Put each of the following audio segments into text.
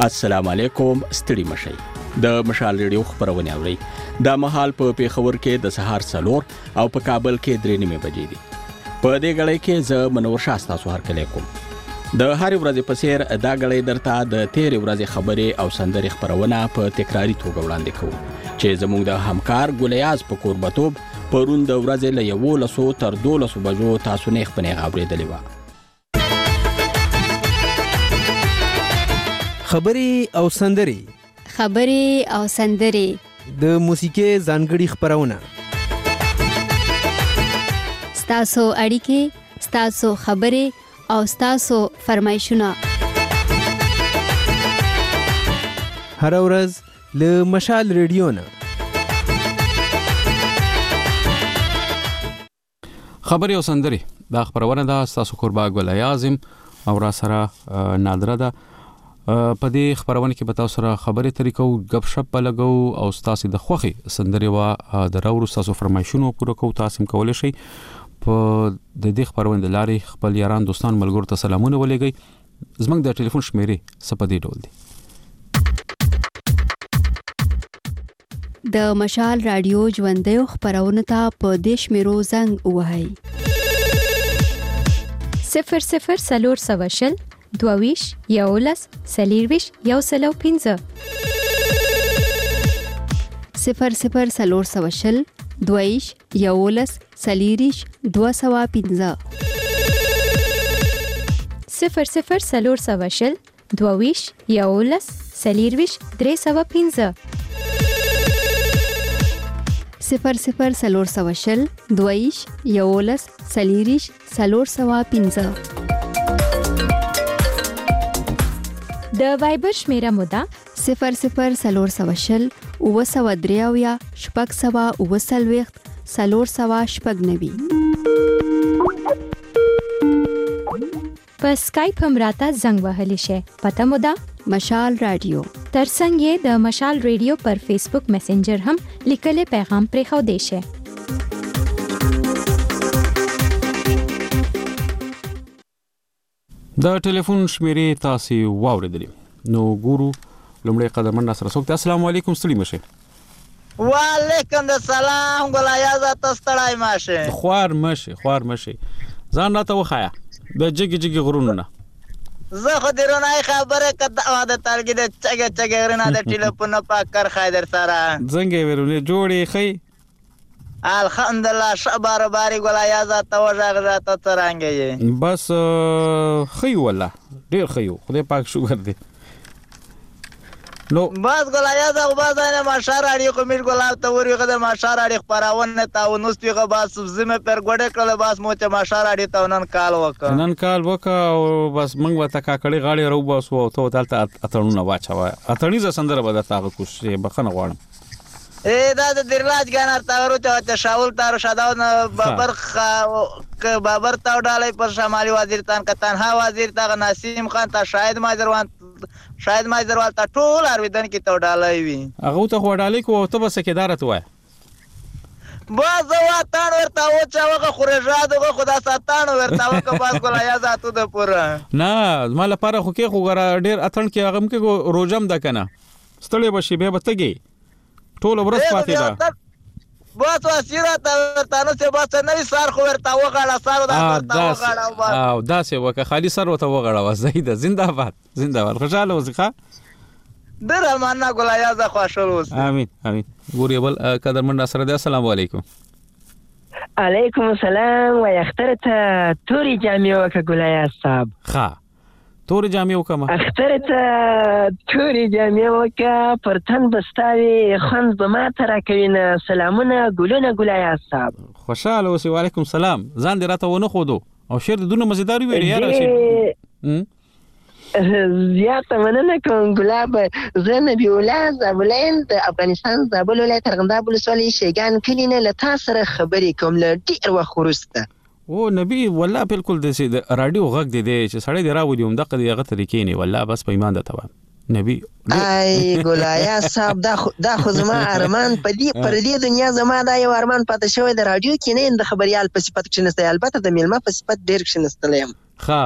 السلام علیکم، ستړي مشئ. د مشال ریډیو خبرونه اورئ. د مهال په پیښور کې د سهار 4 او په کابل کې 3:30 بجې دي. په دې غړې کې زه منور شاه تاسو هرکلی کوم. د هر ورځې په څیر دا غړې درته د تیر ورځې خبرې او سندري خبرونه په تکراری توګه وړاندې کوو چې زموږ د همکار ګلیاز په قربتوب پرون د ورځې له 11 تر 12 بجو تاسو نه خپنه غوړېدلې و. خبري او سندري د موسیقي ځانګړي خبرونه، ستاسو اړیکې، ستاسو خبري او ستاسو فرمایشونه هر ورځ له مشال ریډیو نه. خبري او سندري دا خبرونه ده. ستاسو قربا ګلیازم او را سره نادره ده. په دې خبرونه کې به تاسو سره خبرې طریقو غب شپ لګو او تاسو د خوخي سندري وا د راوړو تاسو فرمایشونو پوره کوو. تاسو کولای شئ په د دې خبرونه د لارې خپل یاران دوستان ملګرو ته سلامونه ولېږئ. زموږ د ټلیفون شمیرې سپدې ډول دي. د مشال رادیو ژوندۍ خبرونه ته په دیش میرو زنګ وهاي 00 22 11 سلیرویش یو سلو 15 00 22 11 سلیریش 215 00 22 11 سلیرویش 315 00 22 11 سلیریش 315 د وایبر شمیره مودا 00 اوسودریاویا شپږ سوا اوسلويخت 490 په سکایپ هم راته زنګ وهلی شي. پته مودا مشال رادیو. ترڅنګ یې د مشال ریډیو پر فیسبوک میسنجر هم لیکلي پیغام پرې خو دی شي. د ټلیفون شمیرې تاسو واوریدلې. نو ګورو لومړی قدرمن ناصر څوک. السلام علیکم، ستړي مشه. وعلیکم السلام ګلایاز تاسو ستړای ماشه. خوار مشه ځان راته وخایا د جګي غرونو نه. زه خو درنای خبره کده د تلګي د چګه غرنا د ټلیفون په کار خیدر سره زنګ ورونه جوړې خي. الحمدلله شبار باری ګلایاز ته وژغه ته ترانګي بس خي والله ډیر خيو خدای پاک شکر دی. نو بس ګلایاز او بازانه ماشار اړي کومیر ګلاب ته ورغه د ماشار اړي خبرونه تاو نوستیغه باس زمه پر ګډه کړل باس مو ته ماشار اړي ته نن کال وک او بس منګ وته کاکړي غاړي رو باس او ته دلته اتړونه واچو اتړي ز سندره به تاغه کوشش بخنه غواړم. دا د درلاج ګانر تاورو ته شاول تار شاداون بابر تاو ډالای پر شمالي وزیر تان کتنها وزیر تا نسیم خان تا شاهد ماجروان تا ټول ارویدن کې تاو ډالای وی هغه ته وډالای کو ته بس کې دارت وای باز واتان ورته او چاوغه خورجادو خدا ساتان ورته او باز ګلیا ذاتو د پوره نه مال لپاره خو کې خو ګره ډیر اتن کې هغه کې روزم د کنه ستړي بشي به بتګي ټول ورځ پاتې ده. بس واسیره تاسو ته بس نوې سار خو ورته وغاړه سارو دا وغاړه او دا څه وکه خالي سر ورته وغاړه زیده زنده خوشاله وزخه در مانا ګلیا ز خوشاله اوس. امين ګوري بل قدرمن ناصر دی. السلام علیکم. علیکم السلام و اخترت توري جامع وک ګلیا صاحب. ها توري جامع وکما اخترت توري جامع وک پرتن بستاوي خند به ما ترا کوي. سلامونه ګلونه ګلیا صاحب. خوشاله اوسې. وعلیکم السلام. ځان دې راته ونه خودو او شعر دونه مزیدار ویل یاره شي. زیاته مننه کوم ګلاب. زه نبی الله زابلین د افغانستان زابل ولایت ارغنداب ولسوالۍ شیګان کلی نه له تاسو سره خبرې کوم له ډیر وخت وروسته. او نبی والله بالکل د رادیو غږ دی چې سړی دی راوړي هم دغه دی هغه طریقې نه والله بس په ایمان ده تمام نبی. ای ګلایا صاحب دا خو زما ارمان پر دې دنیا زما دا یو ارمان پاتې شوی د رادیو کې نه د خبريال په صفت کې نسته، البته د میلمه په صفت ډیر کې نستلم. ها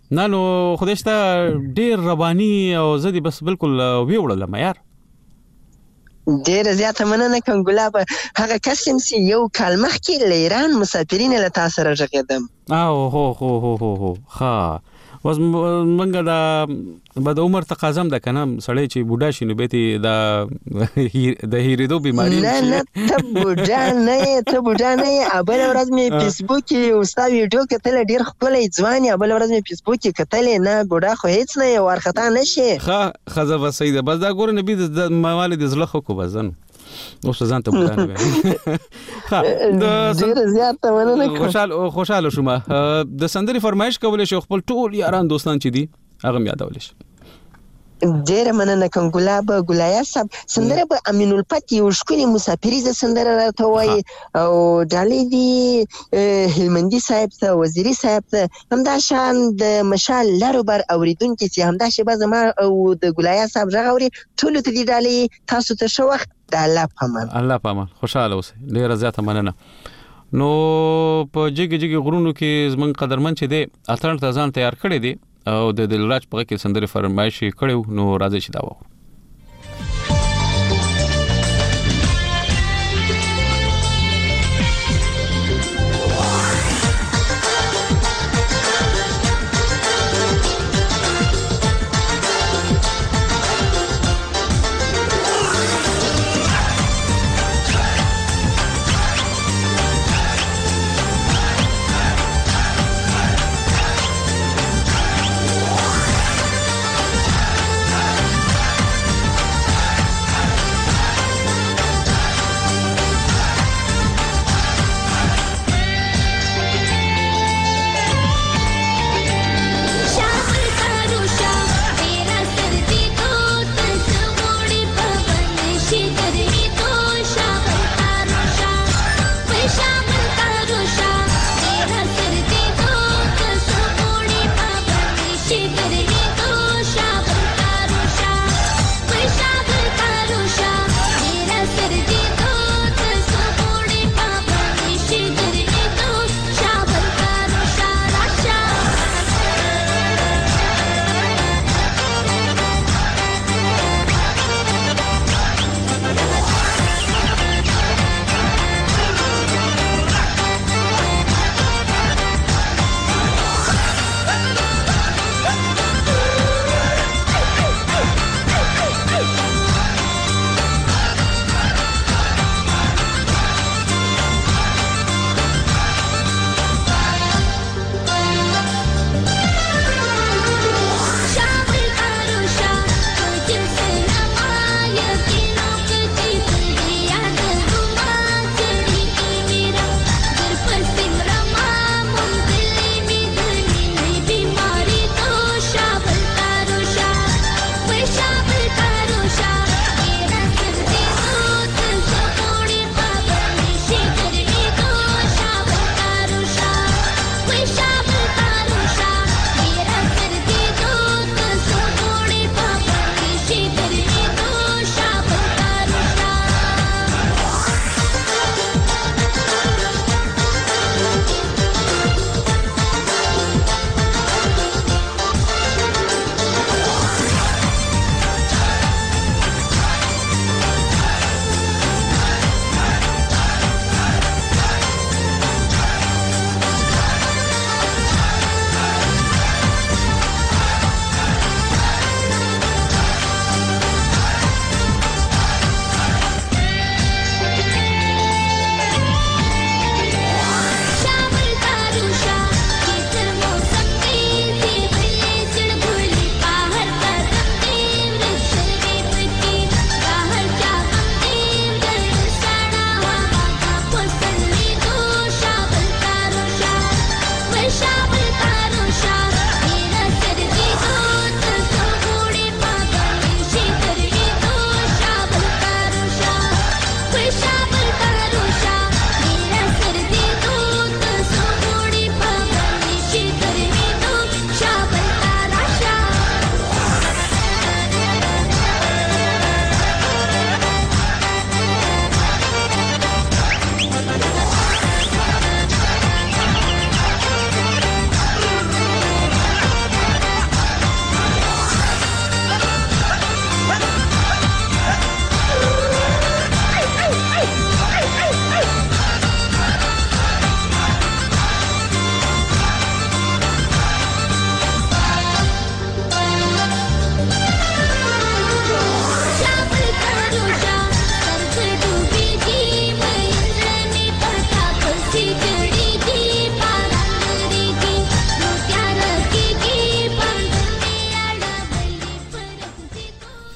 نه نو خدای شته ډیر ربانی او زدي بس بالکل ویوړل یار ډیره زیاته مننه کوم ګلاب. هغه کس یم چې یو کال مخکې له ایران مسافرین له تاسو سره غږېدم. او هو ها وز منګه دا بد عمر تقاضم ده کنه سړی چې بوډا شي نو به دا د هیریدو بیماری نه ته بوډا نه ابل ورځ مې فیسبوک کې اوستا ویډیو کتل ډیر خپلې ځواني ابل ورځ مې فیسبوک کې کتل نه بوډا خو هیڅ نه ورختا نشي. خزه وسیده بس دا ګور نبی د موالد زله خو کو بزن اوس ځان ته بوډا نه ډیر زیات مننه خوشاله شوم. د سندري فرمایش کولې شو خپل ټول یاران دوستان چې دي هغه یادول شي. ډیره مننه کوم ګلاب. ګلایا صاحب سندره به امین الفت یو ښکلي مسافریزه سندره راته وایي او ډالۍ دي هلمندي صاحب ته وزیري صاحب ته همدا شان د مشال لارو بر اوریدونکي چې همدا شیبه زما او د ګلایا صاحب غږ اوري ټولو ته دي ډالۍ. تاسو ته ښه وخت. د الله پامان خوشاله اوسئ. ډیره زیاته مننه. نو په جګ غرونو کې زمون قدرمن چې دی اترن ته ځان تیار کړی دی او د دلراج په کې سندري فرمایش کړو نو راځي چې دا و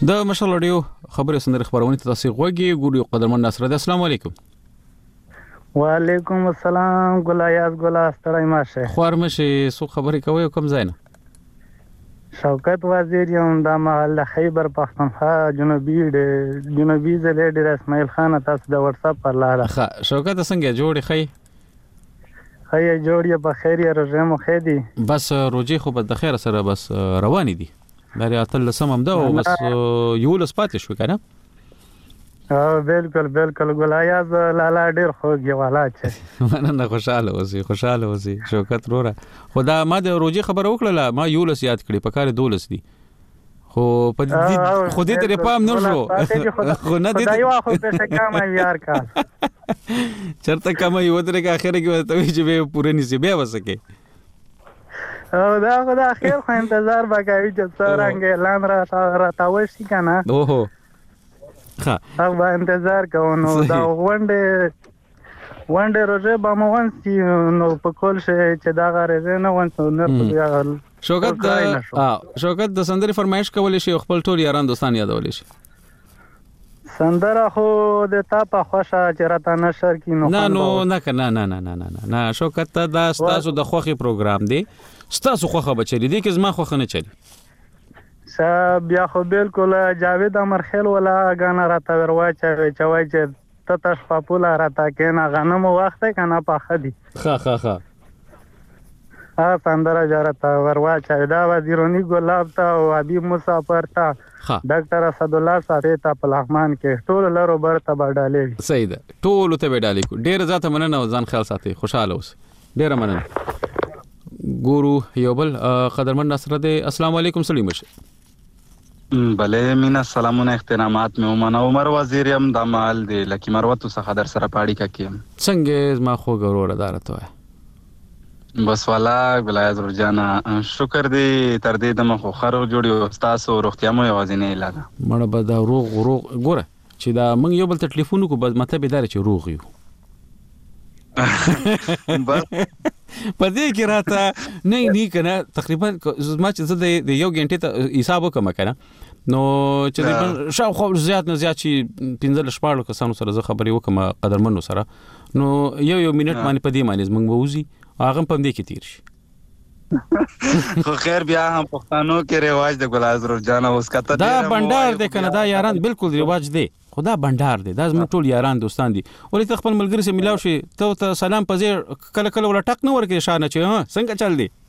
د مشال رادیو خبري سندري خبرونه تاسو غوږی ګوري قدرمن ناصر دی. السلام علیکم. وعلیکم السلام. ګلایاز ګلا ستړی ماشه خورمشه سو خبري کوي کوم ځای نه؟ شوکت وزیر یم د محل خیبر پختونخوا جنوبي ضلع ډیر اسماعیل خان. تاسو د واتس اپ پر لاره ښه شوکت څنګه جوړی خی جوړی په خیر یا رژیم خې دي بس روجي خو به د خیر سره بس رواني دي لري اتل سمم ده او بس یو لس پاتې شو کنه. بالکل ګلایاز لالا ډیر خوږی والا چې نه خوشاله اوسې شوکت روره. خدا ما د روجي خبر وکړه ما یو لس یاد کړی په کار 12 دي خو په دې خو دې ته پام نه شو خو نه دې یو خو په څه کم یار کا چرته کم یو درې کا اخر کې ته چې به پوره نسی بیا وسکه او دا خدا خیر خو انتظار وکوي چې څنګه اعلان را تاوشي کنه. اوهو ها با انتظار کوو نو دا وانډه روزه به مو ونسي نو په کول شي چې دا غره نه ونسو نه شوکت د سندري فرمایش کولې شي خپل ټول یاران دوستان یادولې شي سندره خو د تا په خوښه چې راته نشر کی نه شوکت دا ستاسو د خوخي پروګرام دی ستاسو خوخه بچلی دی که زما خوخه نه چلی بیا خو بالکل جاوید امرخیل ولا غانا راته ورواچوي چې وای چې تتش پاپولا راته کینا غنم وخت کنه په خدي ها سندره جارته ورواچوي دا وزیرونی ګلاب ته او حبیب مسافر ته ډاکټر اسد الله صاحب ته په لغمان کې ټول لرو برته بډالې صحیح ده ټول ته بډالې کو ډیر ذات مننه ځان خیال ساتي خوشاله اوس ډیر مننه ګورو یوبل قدرمن نصر دی. السلام علیکم سلیم شه بله مینا سلامونه احترامات مې ومنه. عمر وزیر یم د مال دی لکه مروت څخه در سره پاړی کیم څنګه ما خو ګورور ادارت وای بس والا ګلایز ورجانا شکر دی تر دې د مخ خرو جوړي استاد او روغتیا مو یوازینه اعلان مړه به دا روغ ګوره چې دا موږ یو بل ته ټلیفون کو بس مته به دار چې روغ یو پدې کې راته نه کنه تقریبا ما چې زه د یو غنټه ته حساب وکم کنه نو چې شاو خو زیات نه زیات چې 15 شپږ کسانو سره زه خبرې وکم قدرمنو سره نو یو منټ باندې پدې معنی موږ ووزي هغه په دې کې تیر شي خو خیر بیا هم پښتنو کې رواج د ګلایز روزانه اوس کته دا بندر د کنه دا یاران بالکل رواج دی خدا بندر دی دا زموږ ټول یاران دوستان دي ولې ته خپل ملګری سره ملاو شي ته سلام پځې کله ولا ټک نه ورکې شانه چې څنګه چل دی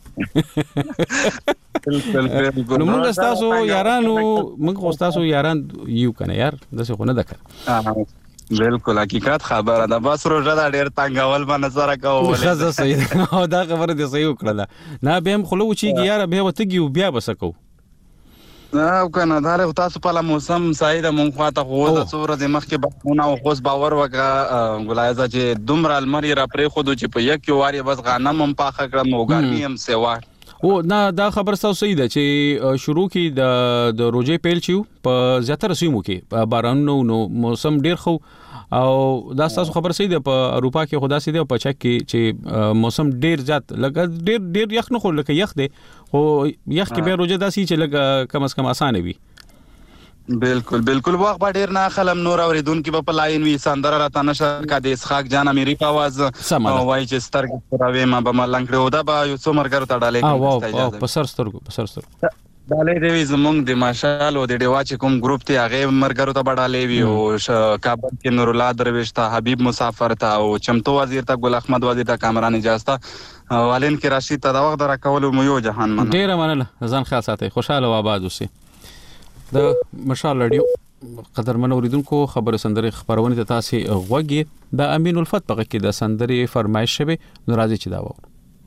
نو موږ تاسو یارانو موږ تاسو یاران یو کنه یار دغه خو نه دکړه بالکل حقیقت خبره ده بس روزه دا ډیر تنګول باندې سره کوو خزه صحیح او دا خبره دې صحیح وکړه نه به هم خلو چیږي یار به وتګي بیا بسکو او کنه دا له تاسو په موسم سعید مونږ خواته خو د څوره د مخ کې بخونه او خوش باور وکړه ګلایزه چې دومره المری را پرې خودو چې په یک واری بس غنم هم پاخه کړم او ګرمي هم سیوا او نه دا خبر تاسو صحیح ده چې شروع کې د روزې پیل چیو په زیاتره سیمو کې بارانونو نو موسم ډیر خو او دا تاسو خبر صحیح ده په اروپا کې خدا سي ده په چک کې چې موسم ډیر زیات لګ ډیر یخ نه خو لکه یخ ده خو یخ کې به روزه داسي چې لګ کم از کم اسانه وي بالکل وخت به ډیر نه خلم نور اوریدونکو په لاین وی سندره راته نشه کا د اسحاق جان اميري په आवाज وای چې سترګ راوي ما به ملنګړو دا به یو څومره ګرو تړلې او په سر سترګو دالې دی زمونږ د ماشال او د ډیوا چې کوم ګروپ ته هغه مرګرو ته بډالې وی او کابل کې نور الله درويش ته حبيب مسافر ته او چمتو وزیر ته ګل احمد وزیر ته کامران اجازه والین کې راشد ته دا وخت را کول مو یو جهان من ډیر مننه ځان خاص ساتي خوشاله و آباد اوسئ د مشال رادیو قدرمن اوریدونکو خبر سندري خبرونه ته تاسو غوږی د امین الفت په کې د سندري فرمایش شوه نو راځي چې دا وو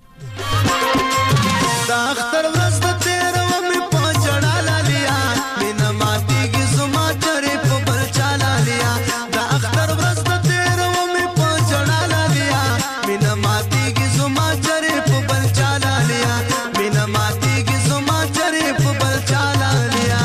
دا اختر ورځ ته تیر و می پچړا لالیا مینا ماتي کی زما چرې په بل چالا لیا دا اختر ورځ ته تیر و می پچړا لالیا مینا ماتي کی زما چرې په بل چالا لیا مینا ماتي کی زما چرې په بل چالا لیا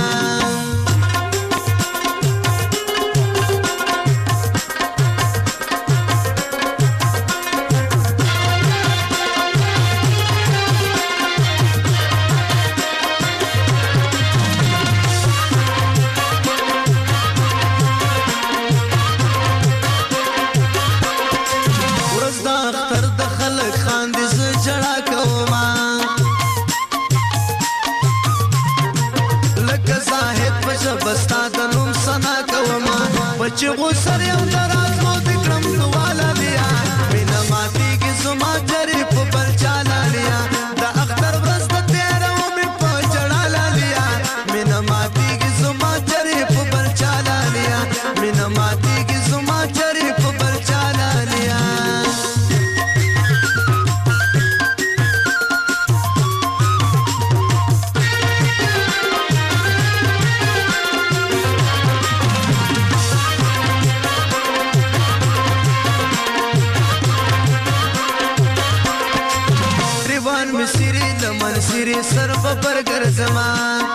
په برګر زما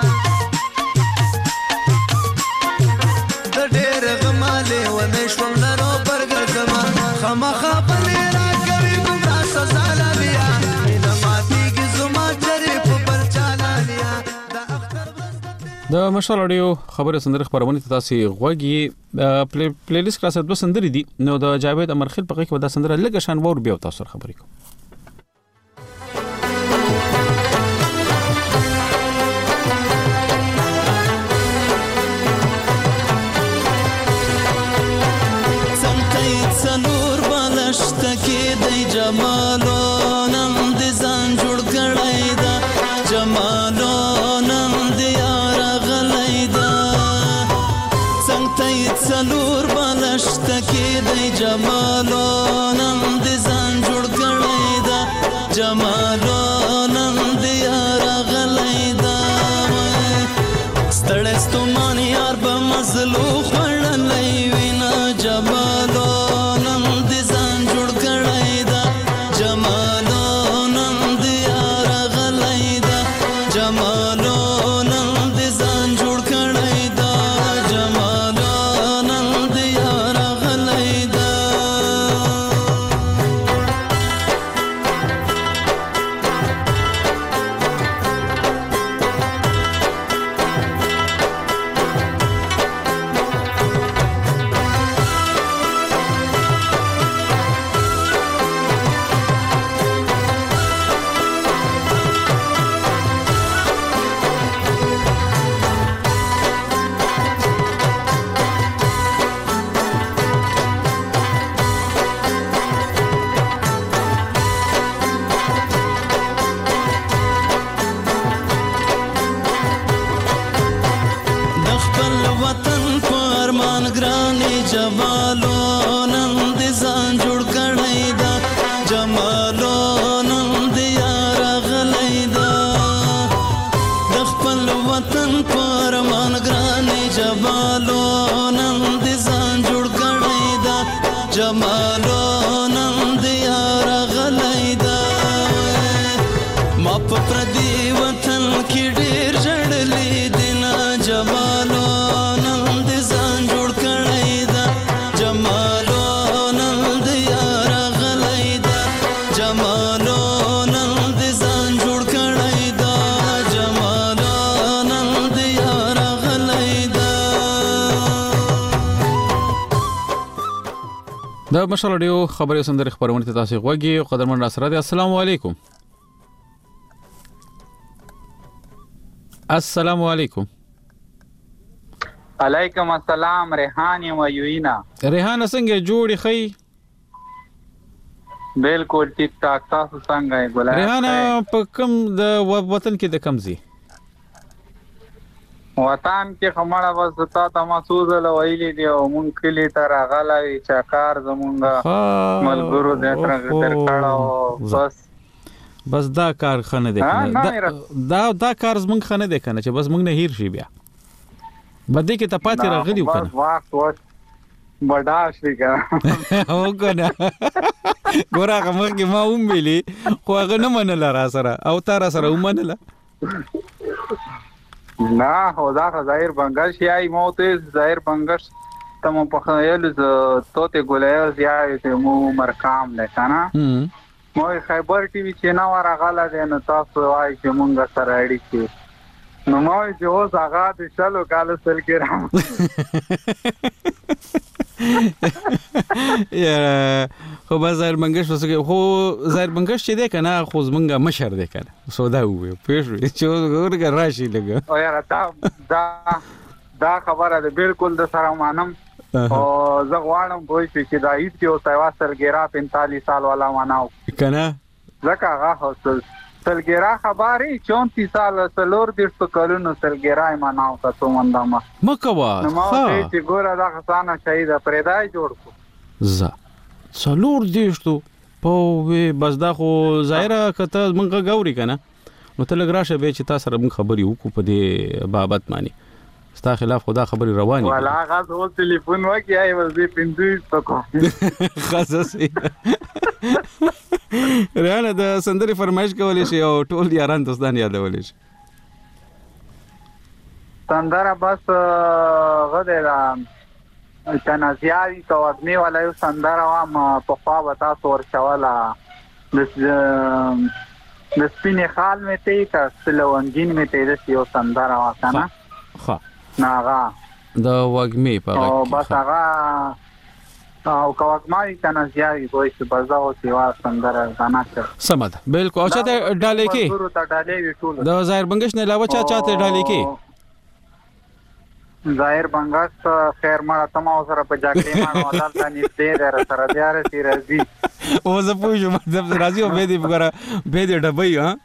د ډېر غماله و مې شوم لرو برګر زما خامخا پنې را کوي ګمرا سزا لالیا مینه ماتېږي زما چرې په برچا لالیا د مشال اډیو خبره سندره خبرونه تاسو غوږی پلی لیست کلاس د سندري دي نو د جاوید امرخیل په کې د سندره لګ شان ور بیا تاسو خبرې کوم څلور بالشت کې د جمالو نن د ځان جوړ کړای دا جمالو نن د یار غلای دا څنګه څلور بالشت کې د جمالو نن د ځان جوړ کړای دا جمالو نن د یار غلای دا ستړې ستومان یار به مزلو خړلای وینا جمالو د مشال اډیو خبرې سندره خبرونه تاسو غوږی قدرمن ناصر دی السلام علیکم السلام علیکم علیکم السلام ریحان یم یوینا ریحان څنګه جوړی خی بالکل ټیک ټاک تاسو څنګه ګولای ریحان په کوم د وطن کې د کمزي وطن کې خمړه وستا تماسوز لویلې دی او مونږ کلی تر غلې چاکار زمونږه ملګرو دې تر کړه بس دا کار خنه دی دا کار زمونږ خنه دی کنه چې بس مونږ نه هیر شي بیا بده کې ته پاتې راغلی وکنه وخت بڑا شي کنه او کنه ګورغه مګي ما وملي خو هغه نه منل را سره او تر سره ومنل نه هو دا ظاهر بنگش یای موته ظاهر بنگش تم په خیال توته ګولای زیای ته مو مرکام نه کنه مو خیبر ټي وی چینل ورغاله ده نو تاسو وای چې مونږ سره اړیکې نو مو چې اوس هغه د شلو کال سره کې را یا خو بازار منګش وسګه خو زایر منګش چې ده کنه خو زمونږه مشر ده کنه سودا وې پېښې چې ورګه راشي لګه او یاره دا خبره ده بالکل د سره مانم او زه غواړم وای چې دا هیڅ یو تیواسل ګرا 45 سال والا ماناو کنه زکه هغه هوستل سلګرا خبري 34 سال سلور د کلونو سلګرا ماناو تاسو مندما مکوا نو چې ګوره دا خسانه شهید پرېدای جوړ کو ز سلور دیشتو په بس دا خو ظاهره کته مونږه غوري کنه نو تل غراشه به چې تاسو سره مونږ خبري وکړو په دې بابت معنی ستا خلاف خدا خبري رواني ولا غاز او ټلیفون وکي ای ورځي پندوي تکو خاصه ریانه د سندري فرمایش کولې شي او ټول یاران دوستان یادولې شي سندره بس غده دا تنازیاوی کوادمی ولا یو سندره وام په خوا وتا تور شواله د سپینې خال مې ته کا سلوانګین مې ته د یو سندره وکنه ها ناغه د وګمې په او بس هغه او کوادمی تنازیاوی دوی چې بازاو سیوا سندره غنا کړ سمد بالکل او چاته ډالې کې د ظاهر بنگش نه علاوه چاته ډالې کې ظاهر بنگش خیر مړه تما سره په جاګړې مانو عدالت نږدې در سره دیاره سی راځي او زه پوښتنه مطلب راځي او به دې وګوره به دې ډبې ها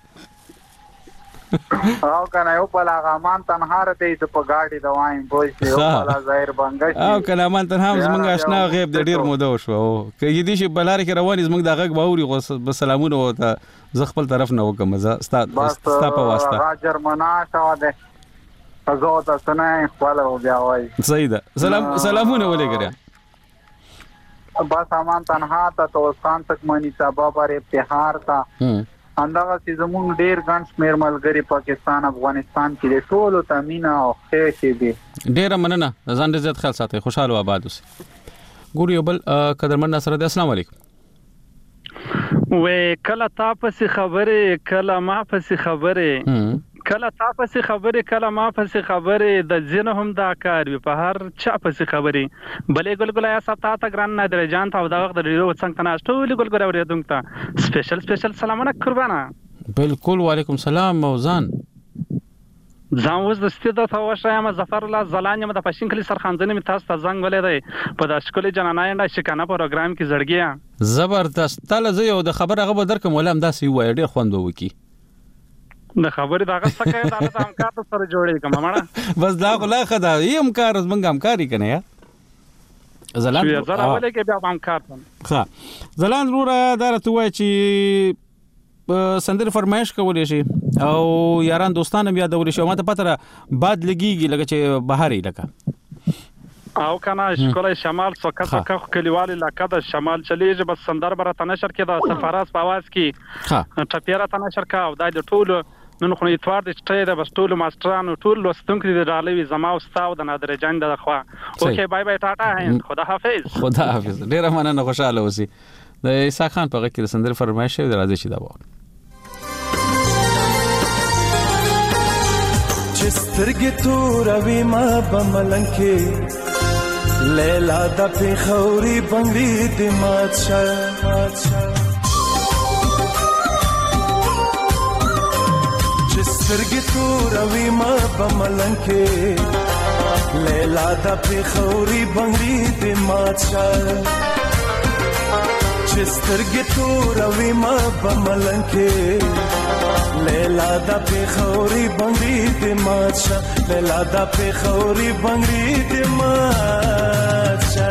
او کنه یو په لاغمان تنهار ته په گاډي دوایم بوي چې یو په ظاهر بنگش او کنه مان تنها زمونږ آشنا غیب د ډیر موده شو او کې دې شي بلار کې روان زمونږ د غږ باوري سلامونه وته ز خپل طرف نه وکم زه ستا په واسطه راجر منا شاو ده زه تاسو نه خپل بیا وای صحیح ده سلامونه ولګره بس امان تنها ته توسان تک مانی صاحب پر ابتهار تا اندغه چې زموږ ډیر ګڼ شمیر ملګری پاکستان افغانستان کې ټول تامینا او خیر شي دي ډیر مننه ځان دې زیات خیال ساتي خوشاله و آباد اوسئ ګوري بل قدرمن ناصر دې السلام علیکم وې کله تاسو خبره کله ما پسې خبره کله تاسو خبره کله ما پسې خبره د ځنه هم دا کار په هر چا پسې خبره بلې ګلګل یا ستا ته ګران نه درې جان ته دا وخت د ډیرو څنګه ناشته ولې ګلګل اورېدم ته سپیشل سلامونه قربانه بالکل وعلیکم السلام موزان ځان وز د ستې د توشه ما ظفر الله زلان یم د پښین کلی سرخانځنه می تاسو ته زنګ ولې دی په د اشکلې جنانای نه شکانه پروګرام کې زړګیا زبردست تل زه یو د خبره غو درکم ولهم داسې وای ډیر خوندو وکي د خبرې دا غسه کوي دا د همکار سره جوړې کوم مړه بس دا غلا خدا یم کار زمنګ همکاري کنه یا زلان زړه ولې کې بیا همکار ها زلان روره دا ته وای چې سندر فرمایش کولې شي او یاران دوستانه بیا د ورشي ماته پتره بعد لګيږي لکه چې بهاري لکه او کنه شکل شمال څوکه کلیوال علاقه د شمال چلیږي بس سندر بر تنشر کې د سفارس په आवाज کې ټپیره تنشر کا او د ټول نن خو اتوار د چټه د بس ټول ماسترانو ټول لوستونکو د ډالوي زما او استاد د نادر جان د خوا اوکې بای بای ټاټا هند خدا حافظ ډیر مننه خوشاله اوسئ د عیسی خان په غږ کې سندر فرمایش دی راځي چې دا وو چسترګې توروي ما بملنګ کې لیلا د پیښوري بنگړي د ماتشه چسترګې توروي ما بملنګ کې لیلا د پیښوري بنگړي د ماتشه چسترګې توروي ما بملنګ کې لیلا دا پیښوري بنگړي د ماتشه لیلا دا پیښوري بنگړي د ماتشه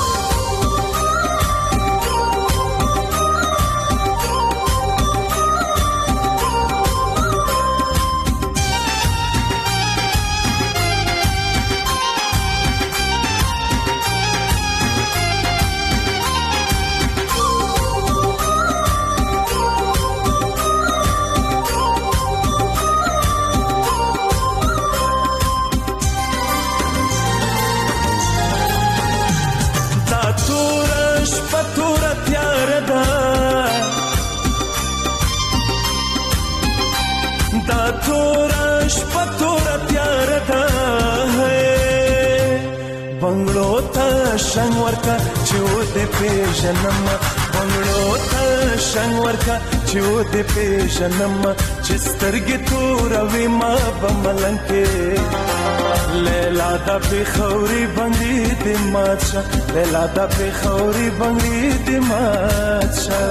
شنگ ورکا چو دے پیژنم بنگلو تا شنگ ورکا چو دے پیژنم چسترگی تو روی ما بملنگ کے لیلا دا پیښوري بنگړي د ماتشه لیلا دا پیښوري بنگړي د ماتشه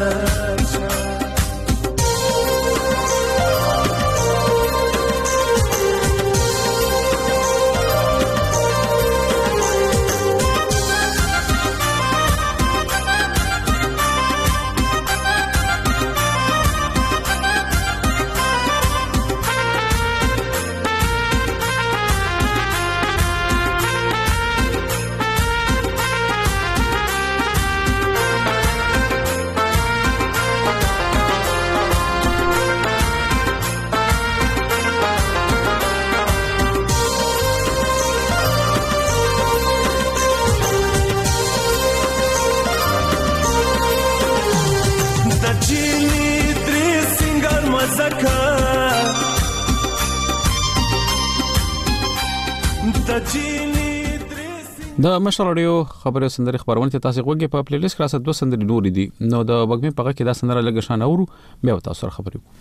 د مشال رادیو خبري سندري خبرونه ته تاسو غوږی په پلی لیست کې راځي 2 سندري نور دي نو د وګمې په کې دا سندره لګ شان اورو بیا تاسو سره خبرې وکړو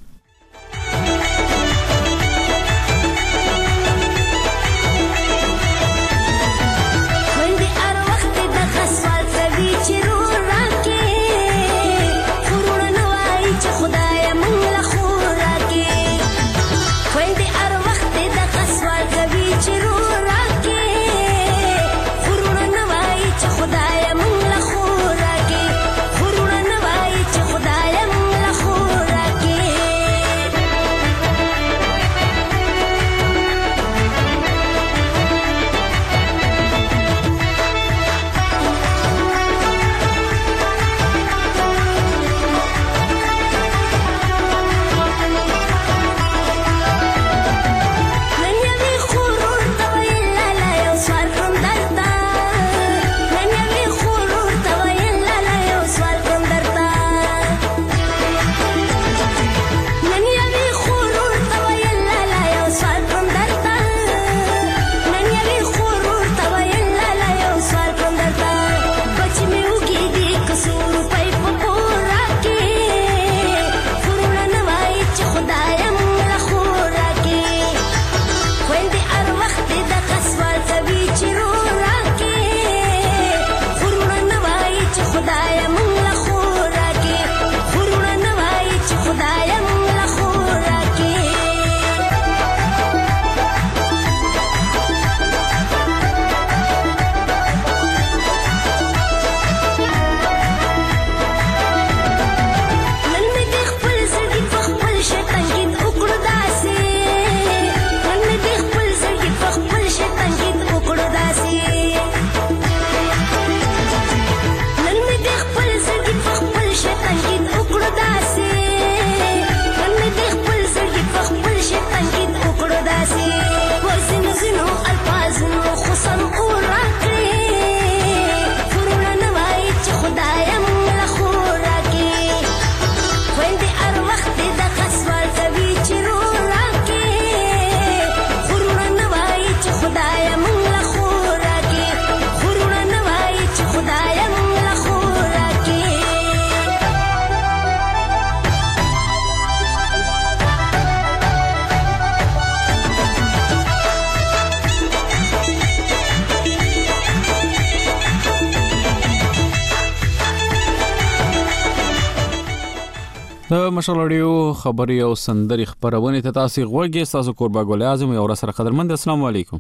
مشال رادیو خبري او سندري خبرونه ته تاسو غوږی تاسو قربا ګل اعظم او سره قدرمند السلام علیکم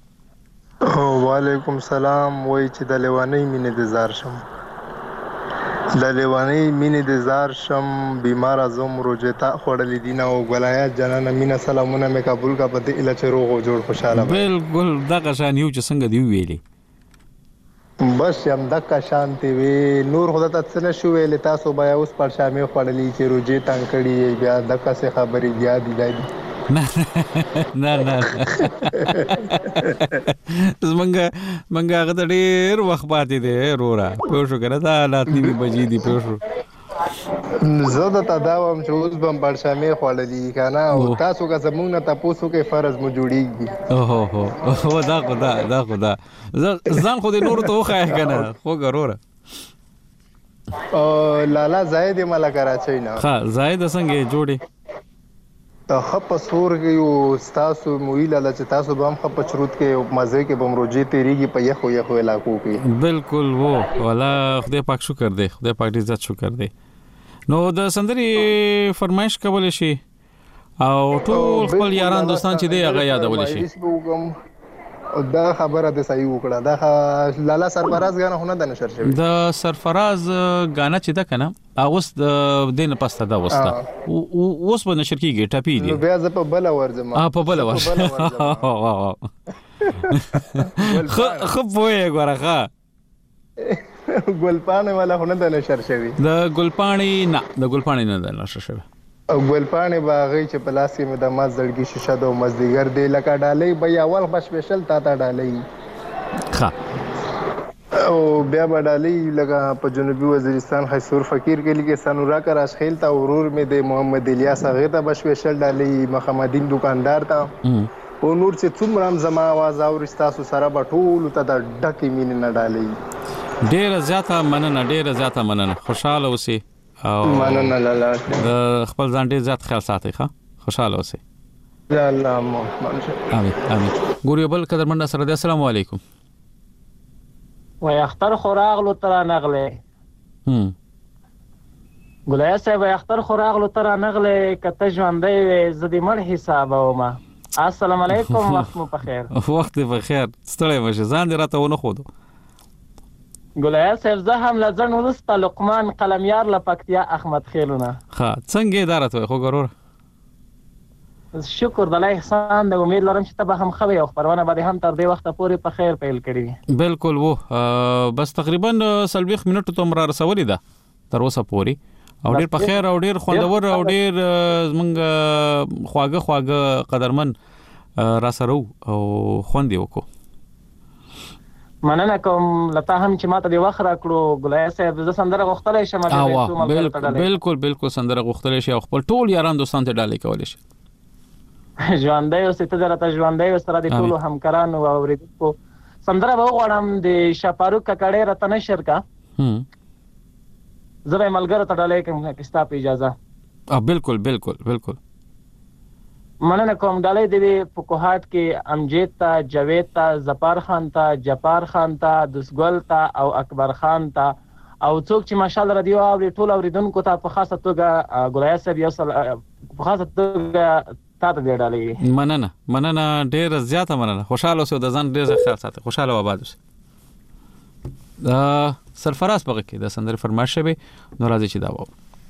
وعلیکم السلام وای چې د لیوانی مینې د زار شم د لیوانی مینې د زار شم بیمار ازم روجتا خړلې دینه او ولایت جنانه مینا سلامونه مې قبول کا پته اله چې روغ او جوړ خوشاله بالکل دغه شان یو چې څنګه دی ویلي بس هم دغه شانتي وی نور خدای ته څه نشو ویل تاسو بیا اوس پر شامې خړلې چې روجي تنگ کړي بیا دغه څه خبرې بیا دی نه زمونږه هغه ډېر وخت پاتې دی رورا پوه شو کنه دا حالات نیمه بجې دي پوه شو زه د تداوم چې اوس بم پر شامې خړلې کنه او تاسو که زمونږ نه تاسو کې فرض مو جوړیږي اوه دا خدا ځان خو دې نور ته وخایې کنه خو ګرورا لالا زاید مالا کراچۍ نه ها زاید څنګه جوړي خپ سور کې یو تاسو مویل ل چې تاسو به هم خپ چروت کې مزه کې بمروجي تیریږي په یخو علاقو کې بالکل وو والا خدای پاک شکر دی خدای پاک دې عزت شکر دی نو د سندري فرمایش کول شي او ټول خپل یاران دوستان چې دی هغه یادول شي دا خبره د صحیح وکړه دا لالا سرفراز غانا هونه د نشر شوی د سرفراز غانا چې دا کنه اوس د دینه پسته دا وسته اوس په نشر کیږي ټاپی دی بیا ز په بل ورځم په بل ورځم خو وای غره ګلپانه والا هونه د نشر شوی د ګلپانی نه د نشر شوی او ګلپانه باغی چې پلاسي مې د ماز زړګي شیشه د مزدیګر دی لکه ډالۍ بیا اول بشپشل تا ډالۍ ښه او بیا ډالۍ لکه په جنوبي وزیرستان حیثور فقیر کې لګي سنورا کراش خیل تا ورور مې د محمد الیاس هغه ته بشپشل ډالۍ محمدین دکاندار تا او نور چې څومره هم زما आवाज اوري تاسو سره به ټول ته د ډکې مینې نه ډالې. ډیره زیاته مننه. خوشاله اوسئ او مننه لاله. خپل ځان ډیر زیات خیال ساتئ. خوشاله اوسئ. یا الله مهربان شه. امين. ګوري بل قدرمن سره د السلام علیکم. وای اختر خوراغلو تر نغله. ګولای صاحب اختر خوراغلو تر نغله کته ژوندې زدي مړ حساب ومه. السلام علیکم. وخت مو په خیر. وخت په خیر. ستړی مشه ځان دې راته ونه خودو. ګولای صاحب زه هم لزن ولسته لقمان قلمیار لپکتیا احمد خیلونه. ها څنګه اداره وي خو ګرور. شکر د الله احسان د امید لرم چې ته به هم خوي او خبرونه به هم تر دې وخت پورې په خیر پیل کړی. بالکل وو بس تقریبا 40 منټو ته مر رسولې ده تر اوسه پورې او ډیر په خیر او ډیر خوندور او ډیر زمونږ خواږه قدرمن را سره او خوندې وکړو. مننه کوم لته هم چې ماته دی وخت راکړو. ګولای صاحب زه سندره غوښتلې شم. بالکل سندره غوښتلې شي او خپل ټول یاران دوستان ته ډالې کولې شي. ژوندۍ اوسې ته درته ژوندۍ سره د ټولو همکارانو او اوریدونکو سندره به وغواړم د شاپاروق ککړې راته نشر کا. زه به ملګرو ته ډالۍ کوم که ستا په اجازه. بالکل مننه کوم. ډالۍ دې په کوهاټ کې امجید ته، جاوید ته، ظفر خان ته، جپار خان ته، دسګل ته او اکبر خان ته او څوک چې ماشاءالله رادیو اوري ټول اوریدونکو ته په خاصه توګه ګولای صاحب یو په خاصه توګه تاسو دې ډالۍ. مننه ډیر زیاته مننه. خوشاله اوسئ د ځان ډیر خیال ساتئ. خوشاله و آباد اوسئ. سرفراز پغه کې د سندره فرمایش شوی نو راځي چې دا وو.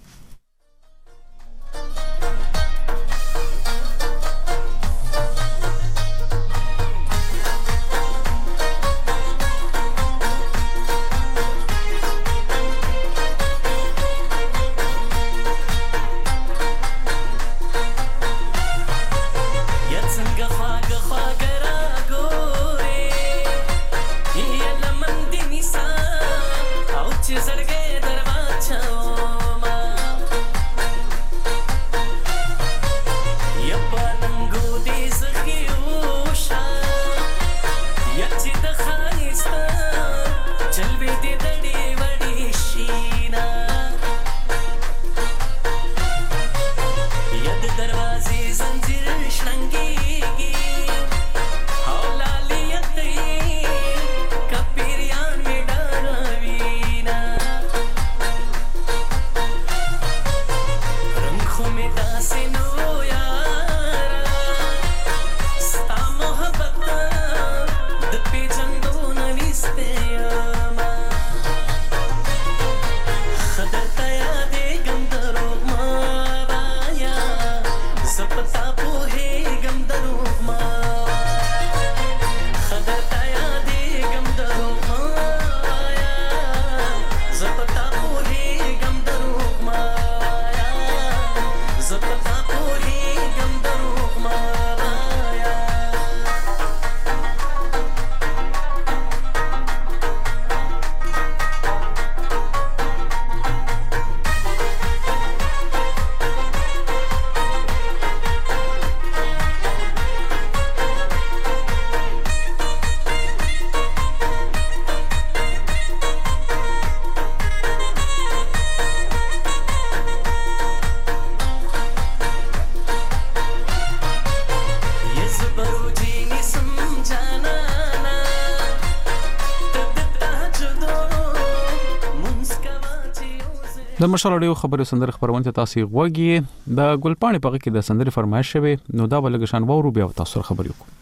د مشال اړیو خبرو سندره خبرونه ته تاسو غوږی د ګلپاڼې په کې د سندره فرمایش شوی نو دا ولګشان وورو بیا تاسو خبرې وکړو.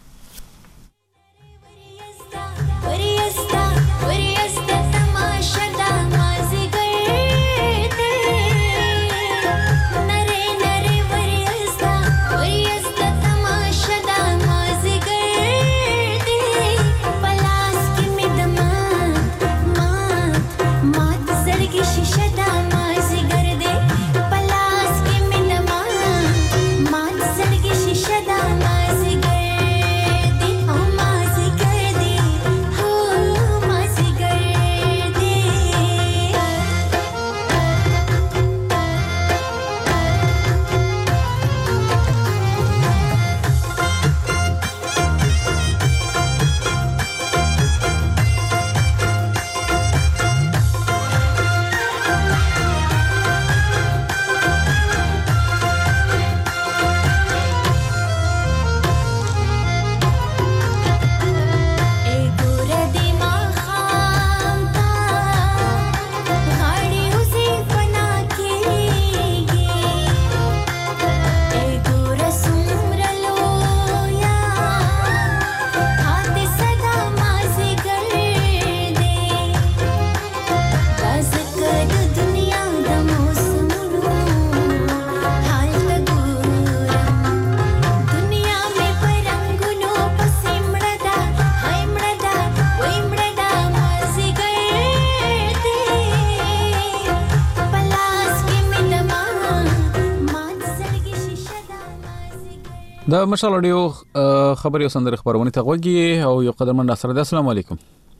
دا مشال رادیو خبري او سندره خبرونه ته غوږی او یو قدرمن سره د السلام علیکم.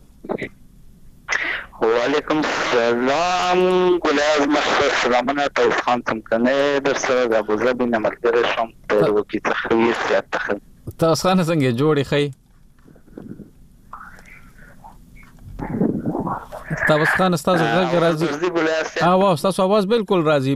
وعلیکم السلام. ګلاب مخصوص سلامونه توس خان تم کنه در سره د ابو ظبي نه ملګری شم په وکی تخویر سیات تخل تاسو خان څنګه جوړی خی تاسو خان تاسو غږ راځي او تاسو आवाज بالکل راځي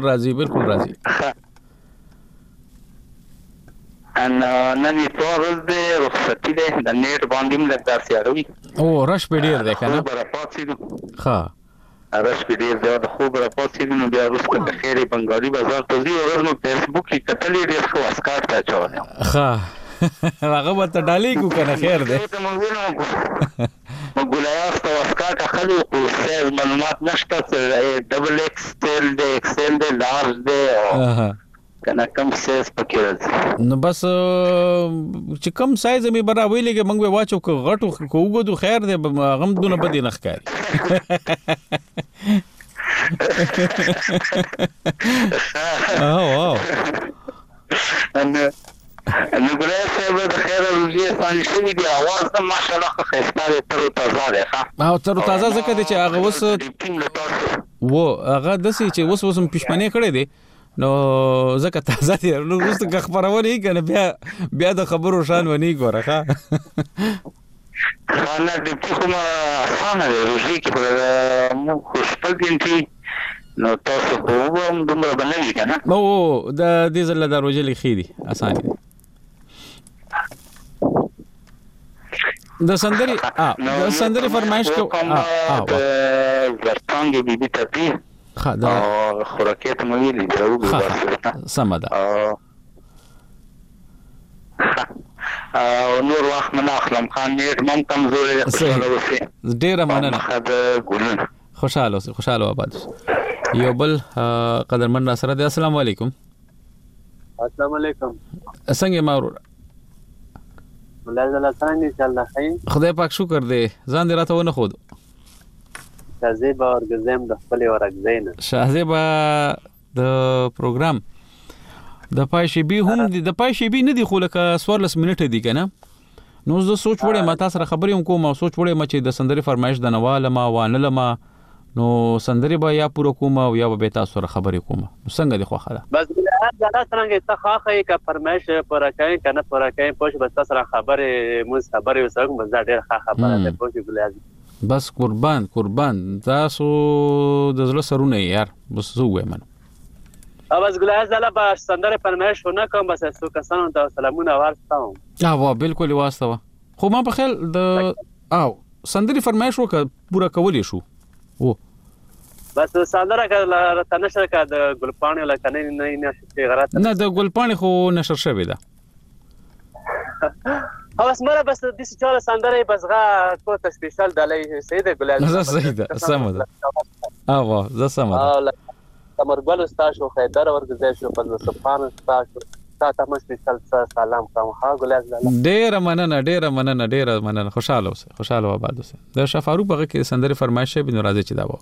ان نن یې د رخصتي ده د نیټ باندې موږ درس یاروي او رش په ډیر ده کنه ها رش په ډیر ده د خوب را پاتې نو بیا روسته د خیري بنگالي بازار ته ځي او نو فیسبوک کې کتلې ډیر خو اسکار ته چونه ها هغه وته ډالې کو کنه خیر ده مګولیاس ته اسکار ته خلو او سیل معلومات نشته ډبل ایکسل ده ایکسل ده لارج ده کنه کم سایز پکې راځي نو بس چې کم سایز می برا ویلې کې موږ واچو غټو کوګو خیر دې غم دونه بدی نه ښکاري واو نو ګورې څه به خیر روزي ثاني شي دی اواز د ماشاءالله خسته تر تازه ده او تر تازه ځکه چې هغه وس و هغه دسي چې وس پښمنه کړې دي نو زکه تازه دي نو وروسته خبرونه کنه بیا د خبرو شان ونی ګوره ښا انا د کومه اسانه روزي کې مو خوشپګنتي نو تاسو کوم دومره بنوي کنه نو د دې زله د روزي لخي دي اسانه دي د سندري فرمایش کو ورتانګي بيبي ته خدا خوراکیت مو ویلي درو باسه سمدا او نور وخت من اخلم خان نیټ مم کمزوري ډیر مننه خوشاله آباد یو بل قدرمن سره د السلام علیکم. السلام علیکم. څنګه مارور الله څنګه انشاءالله خیر خدای پاک شکر دې ځان دې راته ونه خود شازیبا ورګزم د خپل ورګزینه شازیبا د پروګرام د پایشبي هم د پایشبي نه دی خو لکه 14 منټه دی کنه نو زه سوچ وړم ما تاسو سره خبرې کوم او سوچ وړم چې د سندري فرمایش د نواله ما وانه ما نو سندري به یا پوره کوم او یا به تاسو سره خبرې کوم څنګه دی خو خاله بس دا څنګه ته خاخه کا فرمایش پوره کوي کنه پوره کوي پوه بس تاسو سره خبرې مو خبرې وسوم بس دا ډېر خبره ده پوه ګلای بس قربان تاسو د زړه سرونه یار بس زه وایم اواز ګلای زله به سندره فرمایش ونه کوم بس تاسو کسانو ته سلامونه ورسوم وا بالکل واسطه خو ما په خیال د او سندري فرمایش وک پورا کولی شو او بس سندره کله تنشر کا د ګلپانی لکنه نه غلط نه د ګلپانی خو نشر شوی ده اوس مره بس د څه چاله سندره بس غا کوته سپیشل دلې سید ګلال زه سید سم ده او زه سم ده تمرګل استاشو خیدر ورګزې شو په سبحان استاشو تاسو مې سپیشل سلام کوم ها ګلال ډیر مننه خوشاله آباد اوسه د شفاروق هغه کې سندره فرمایش به ناراضه چي دا و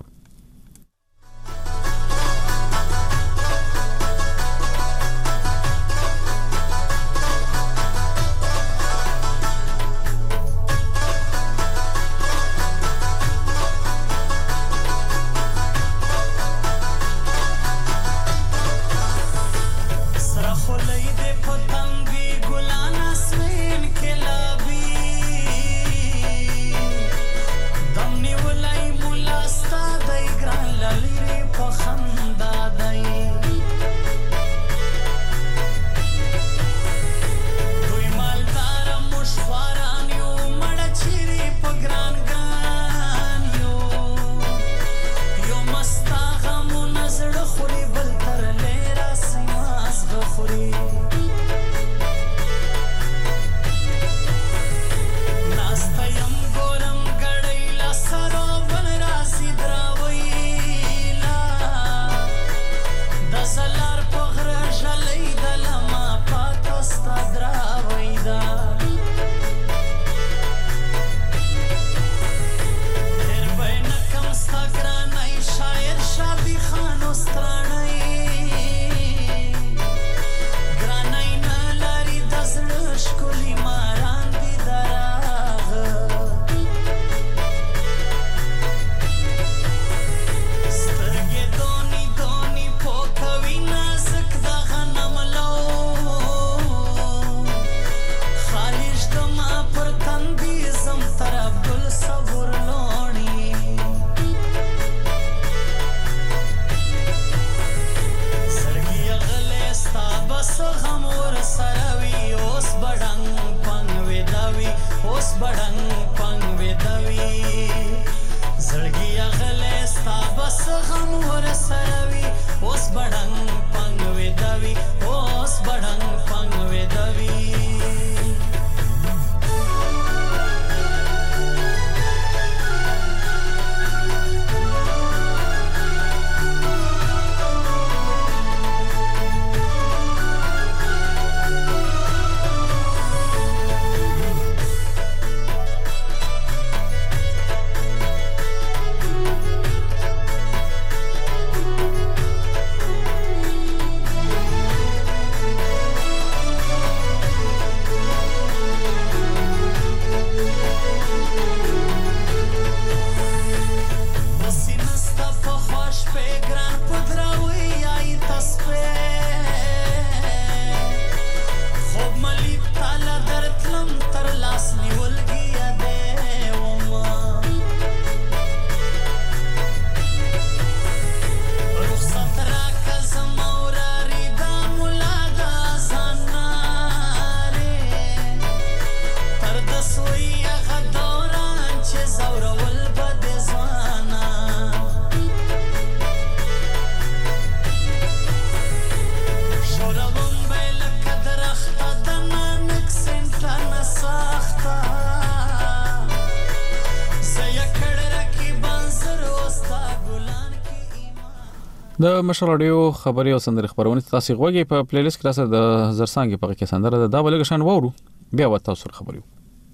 د مشال رادیو خبري او سندري خبرونه تاسو غوږی په پلی لیست کې راځه د زرسانګي په کې سندره دا بلګ شان وورو بیا و تاسو خبري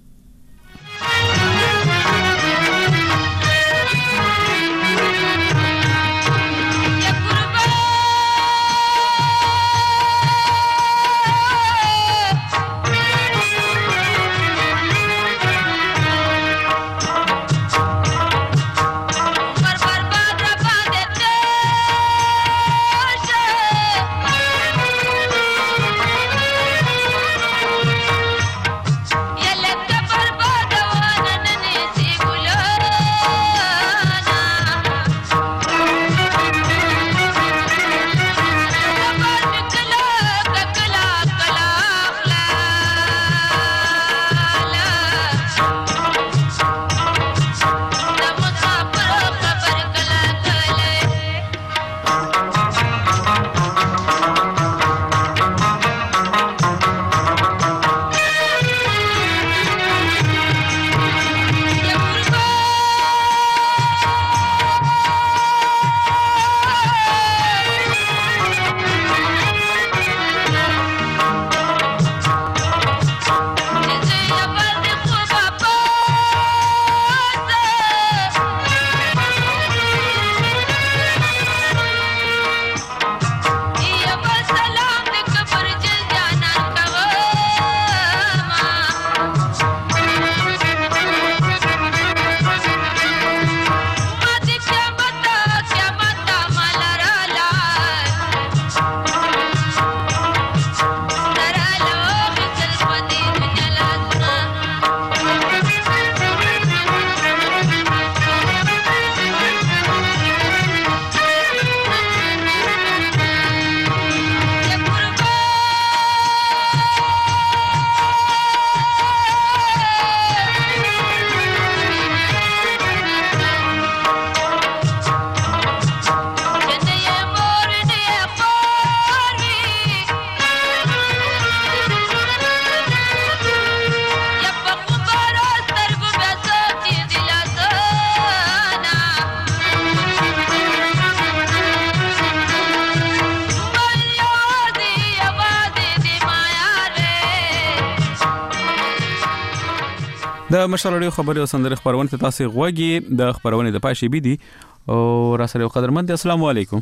د مشال رادیو خبري او سندري خبرونه تاسو غوږی د خبرونه د پاشي بي دي او را سره یو قدرمند السلام علیکم.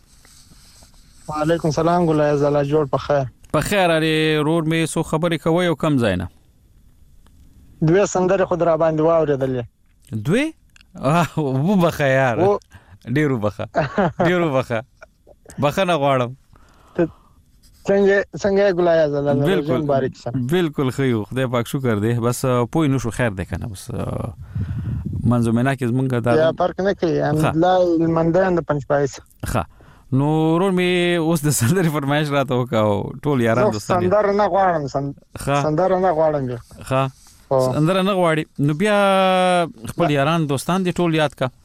وعلیکم السلام ګلای زلا جوړ په خیر. په خیر لري رور می سو خبري کوي او کم زاینه. دوی سندري خود را باندې واوریدلې. دوی؟ وو بخیر. ډیرو بخه. بخنه غواړم. څنګه ګلای زلا بالکل خيو خدای پاک شکر دی بس پوی نو شو خیر دی کنه بس منظومه کې زمونږه دا یا فرق نه کوي الحمدلله المندان د پنځپایس ښه نو ورور می اوس د سندري فرمایش راته وکاو ټول یاران دوستان سندر نه غواړم سندر نه غواړم ښه سندر نه غواړي نو بیا خپل یاران دوستان دي ټول یاد کا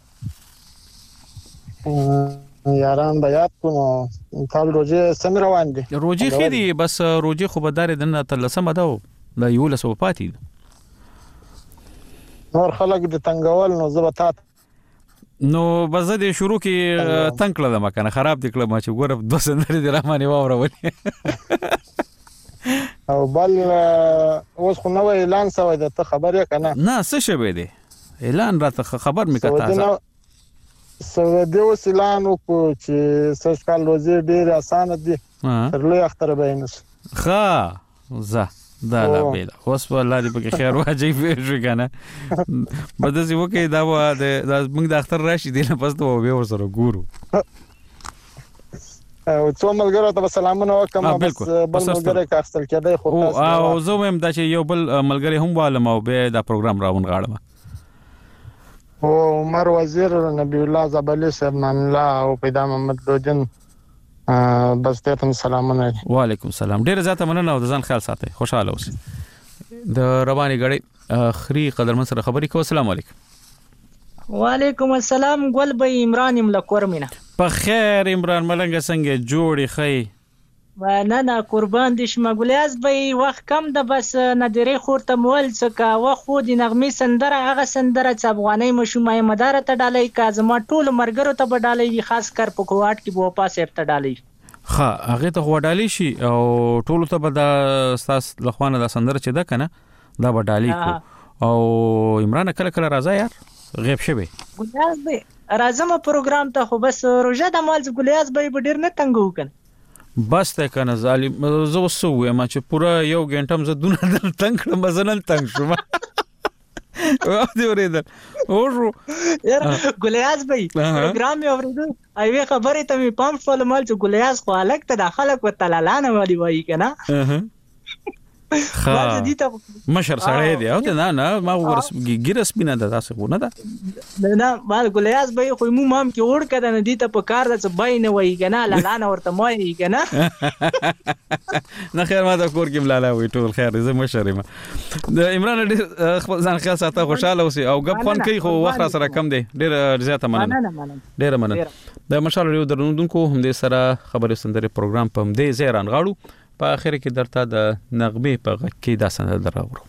یاران بیات کوم کال روزه سم روان دي روزه خېدي بس روزه خو بدار دنه تر لسمه ده لا یو لسو پاتې نور خلک د تنگول نو زبطات نو بزه دې شروع کې تنگ کړل ما کنه خراب دي کړم چې ګور د سندري د رحماني واورولې او بل اوس خو نو اعلان سوی د خبرې کنه نه څه شوه دي اعلان راته خبر میکته سعودي وسلانو کو چې سږ کال روزي ډېر اسانه دي تر لوی اختر بینس ښه زه دا لا بیل اوس والله دې په خیر واجی ویږي کنه بده سی وکي دا موږ د اختر راشي دی نه پس ته به ورسره ګورو او څو ملګرو ته سلامونه وکم بس بل ملګری کاستل کېدای خو او زه هم دا چې یو بل ملګری هم والم او به دا پروګرام راون غاړم او عمر وزیر نبی الله زبلی صاحب مملا او پیدا محمد لوجن بس ته سلامونه وعلیکم السلام ډیر زیاته مننه او ځان خیال ساتئ خوشاله اوسئ د رواني غړي اخري قدرمن سره خبرې کوم السلام علیکم وعلیکم السلام ګل به عمران ملکور مینا په خیر عمران ملنګ څنګه جوړی خی نه قربان دي شم ګلیاز به وخت کم د بس نادری خورته مول څخه وخت خو د نغمې سندره هغه سندره چې افغاني مشومه مدار ته ډالۍ کا زما ټول مرګرو ته ډالۍ خاص کر په کوټ کې بو پاسه ته ډالۍ ها هغه ته وډالۍ شي او ټول ته به د استاد لخوانه د سندره چې ده کنه دا به ډالۍ کو او عمران کله کله راځه یار غیب شوی ګلیاز به راځم پروګرام ته خو بس روزه د مال ګلیاز به ډیر نه تنګو کنه بس ته کنه ظالم زه وسو ما چې پورا یو غنټم زه دونه دل تنگ کړم بزنل تنگ شوم واو دی ورېدل اورو یار ګلیاز به پروګرام یې اوریدو ایوه خبرې ته می پام فول مال چې ګلیاز خو الګ ته داخله کو تلالانه والی وای کنه مشر سړی دی او ته نه ما ورس ګیرس بینه د تاسو خو نه ده نه مال ګلیاز به خو مو مام کې اور کده نه دي ته په کار د بای نه وای کنه لاله ورته مای کنه نه خیر ما د کور کې ملاله وای ټول خیر زه مشر یم د عمران خپل ځان خاصه ساته خوشاله اوسې او غب خون کوي خو وخت سره کم دی ډیر زیاته مننه ډیر مننه د مشال ریو درنودونکو هم دې سره خبري سندري پروګرام پم دې زیران غاړو په اخر کې درته د نغمې په غږ کې دا سند دراوړو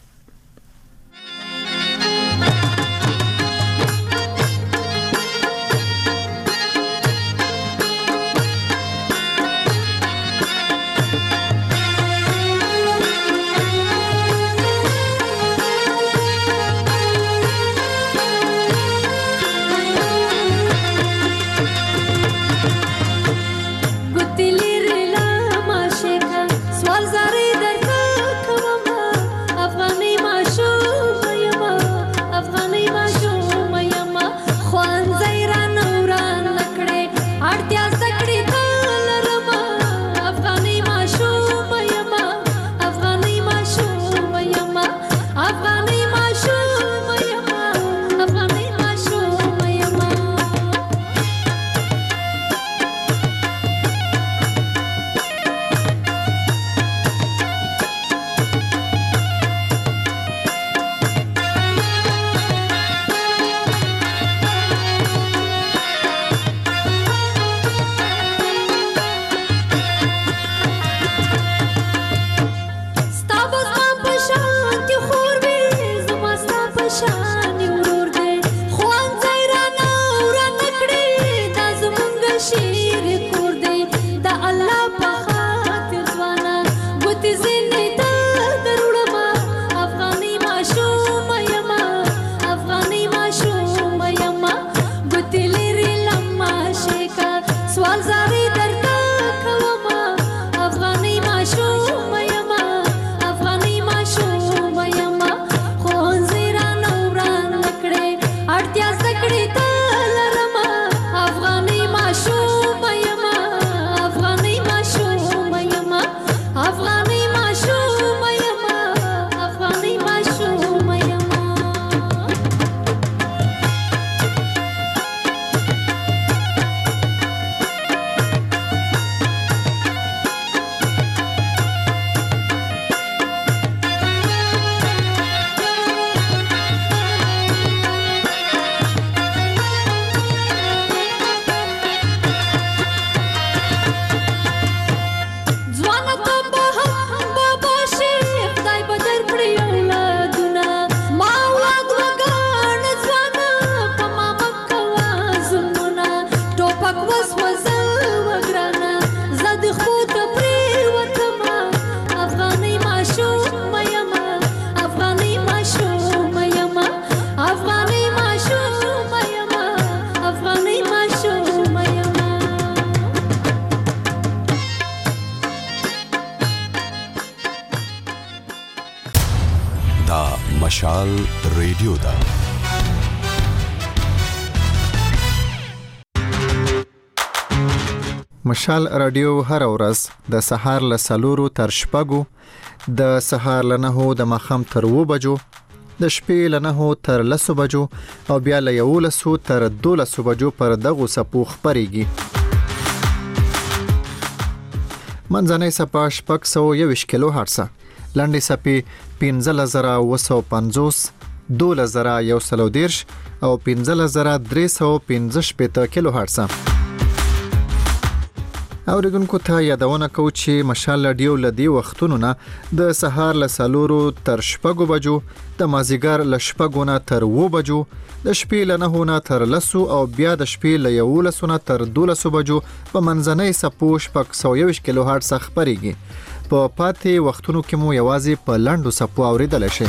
مشال ریډیو دا مشال رادیو هر ورځ د سهار له 4 تر 6 د سهار له 9 د مخام تر 2 بجو د شپې له 9 تر 10 بجو او بیا له 11 تر 12 بجو پر دغه سپو خبريږي منځنۍ سپا شپږ 120 کیلو هرتز لاندې سپي 15950 2110 او 15315 کیلو هرتز اوریدونکو ته یادونه کوو چې مشال رادیو لدی وختونو نه د سهار له 4 تر 6 بجو، د مازیګر له 6 نه تر 9 بجو، د شپې له 9 نه تر 10 او بیا د شپې له 11 نه تر 12 بجو په منځنۍ سپو 121 کیلو هرتز خبريږي. په پاتې وختونو کې مو یوازې په لنډو سپو اوریدل شي.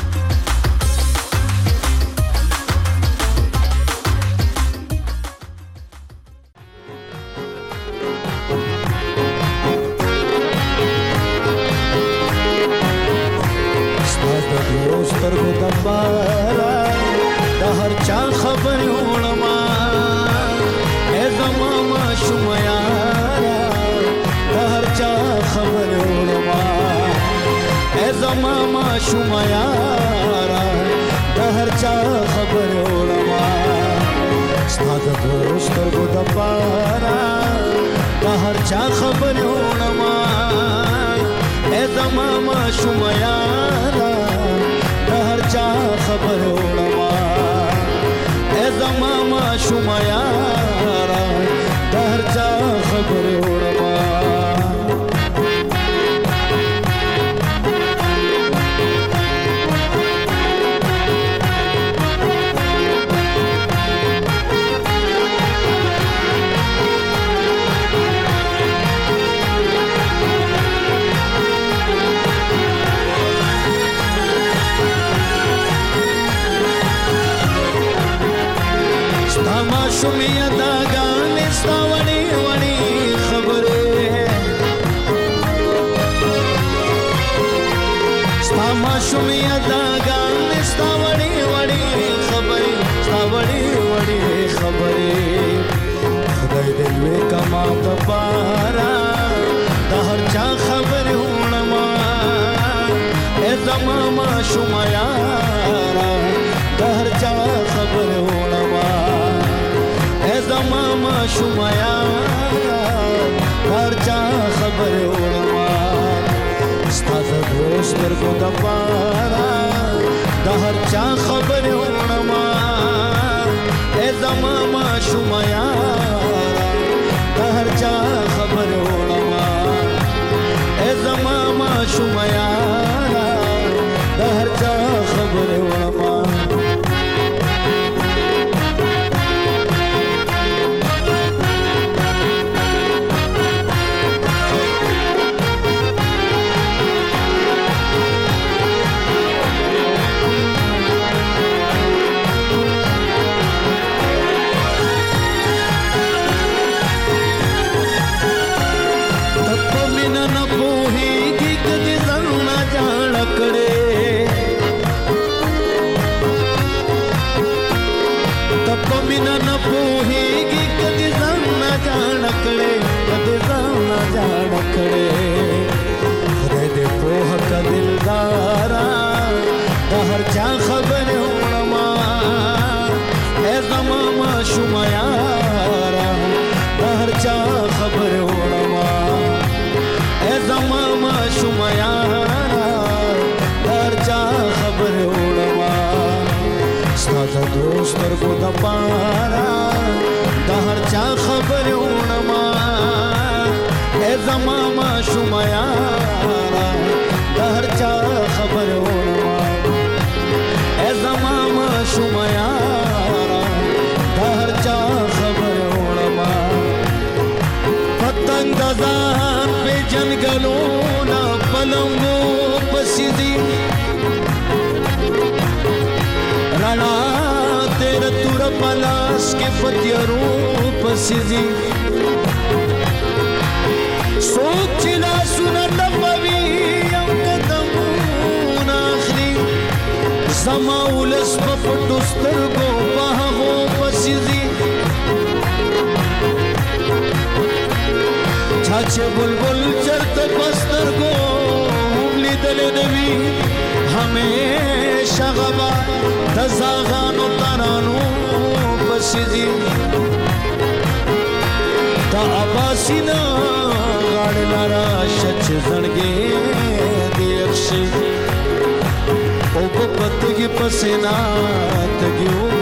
पसीना तगियो